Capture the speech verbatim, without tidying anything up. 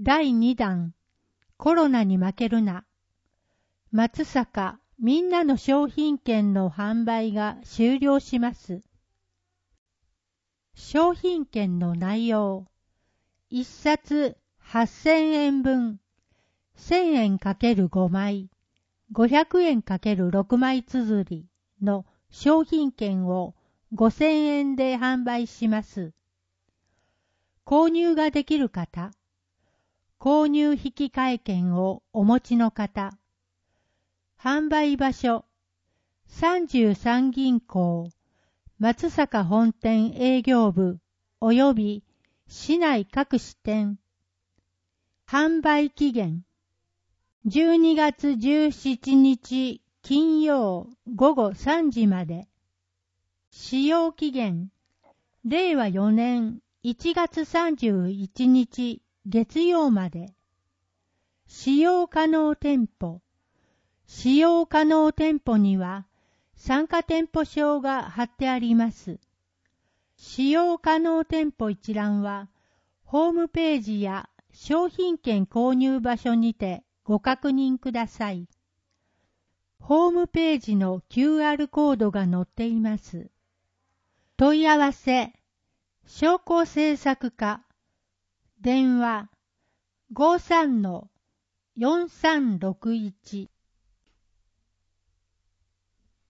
だいにだん、コロナに負けるな。松阪みんなの商品券の販売が終了します。商品券の内容。いっさつはっせんえんぶん、せんえんかけるごまい、ごひゃくえんかけるろくまい綴りの商品券をごせんえんで販売します。購入ができる方、購入引換券をお持ちの方、販売場所、さんじゅうさん銀行、松阪本店営業部及び市内各支店、販売期限、じゅうにがつじゅうしちにち金曜ごごさんじまで。使用期限、れいわよねんいちがつさんじゅういちにち月曜まで。使用可能店舗、使用可能店舗には参加店舗証が貼ってあります。使用可能店舗一覧は、ホームページや商品券購入場所にてご確認ください。ホームページの キューアール コードが載っています。問い合わせ、商工制作課、電話 ごさんのよんさんろくいち